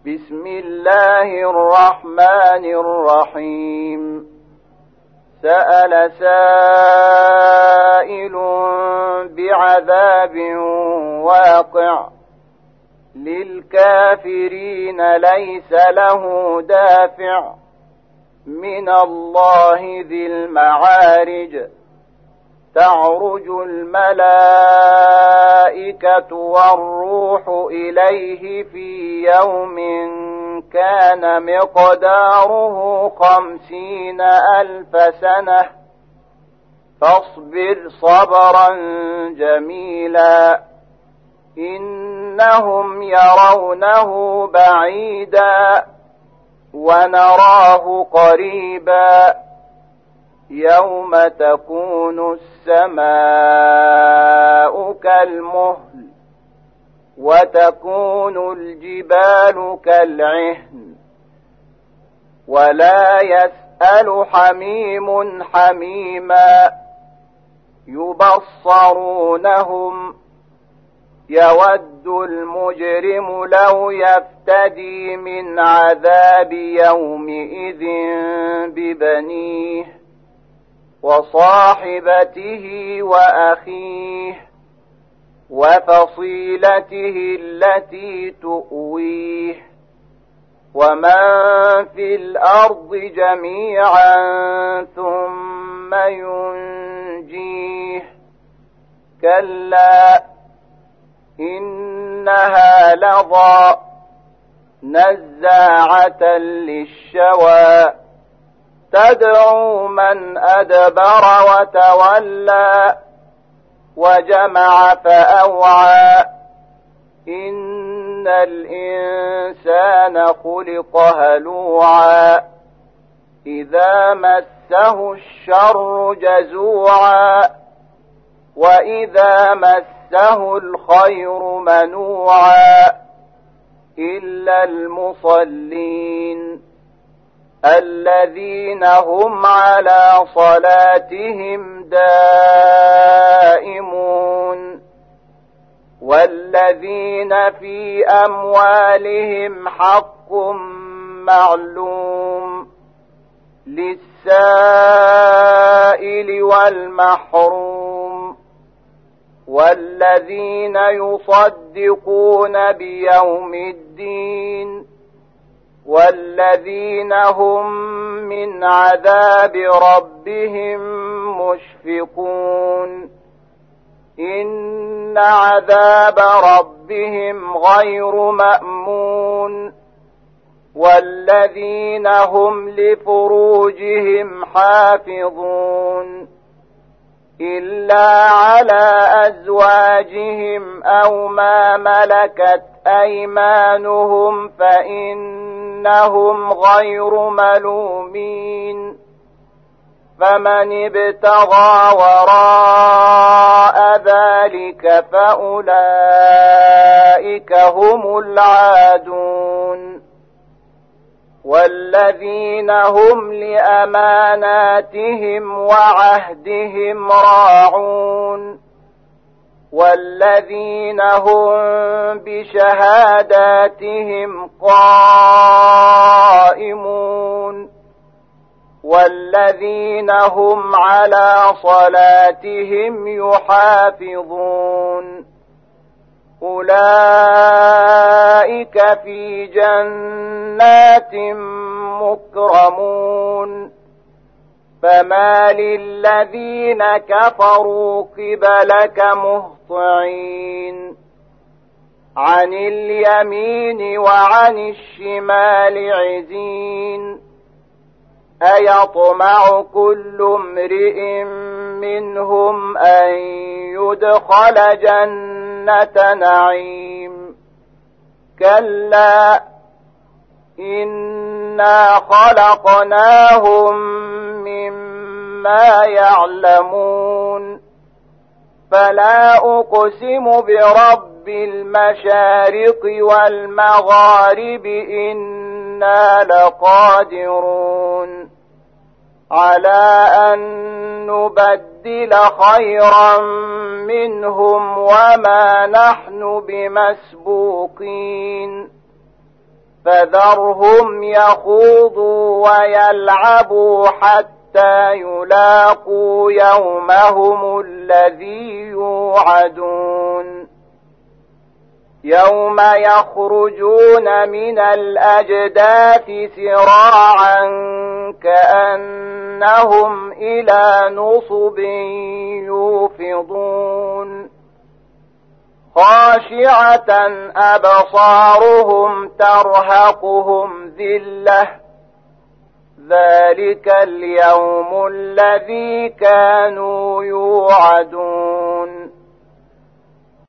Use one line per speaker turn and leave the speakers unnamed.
بسم الله الرحمن الرحيم سأل سائل بعذاب واقع للكافرين ليس له دافع من الله ذي المعارج تعرج الملائكة والروح إليه في يوم كان مقداره 50,000 سنة فاصبر صبرا جميلا إنهم يرونه بعيدا ونراه قريبا يوم تكون السماء كالمهل وتكون الجبال كالعهن ولا يسأل حميم حميما يبصرونهم يود المجرم لو يفتدي من عذاب يومئذ ببنيه وصاحبته وأخيه وفصيلته التي تؤويه ومن في الأرض جميعا ثم ينجيه كلا إنها لظى نزاعة للشوى تدعو من أدبر وتولى وجمع فأوعى إن الإنسان خلق هلوعا إذا مسه الشر جزوعا وإذا مسه الخير منوعا إلا المصلين الذين هم على صلاتهم دائمون والذين في أموالهم حق معلوم للسائل والمحروم والذين يصدقون بيوم الدين والذين هم من عذاب ربهم مشفقون إن عذاب ربهم غير مأمون والذين هم لفروجهم حافظون إلا على أزواجهم أو ما ملكت أيمانهم فإنهم غير ملومين فمن ابتغى وراء ذلك فأولئك هم العادون والذين هم لأماناتهم وعهدهم راعون والذين هم بشهاداتهم قائمون والذين هم على صلاتهم يحافظون أولئك في جنات مكرمون فما للذين كفروا قبلك مهطعين عن اليمين وعن الشمال عزين أيطمع كل امرئ منهم أن يدخل جنة نعيم كلا إنا خلقناهم مما يعلمون فلا أقسم برب المشارق والمغارب إنا لقادرون على أن نبدل خيرا منهم وما نحن بمسبوقين فذرهم يخوضوا ويلعبوا حتى يلاقوا يومهم الذي يوعدون يوم يخرجون من الأجداث سراعا كأنهم إلى نصب يوفضون خاشعة أبصارهم ترهقهم ذلة ذلك اليوم الذي كانوا يوعدون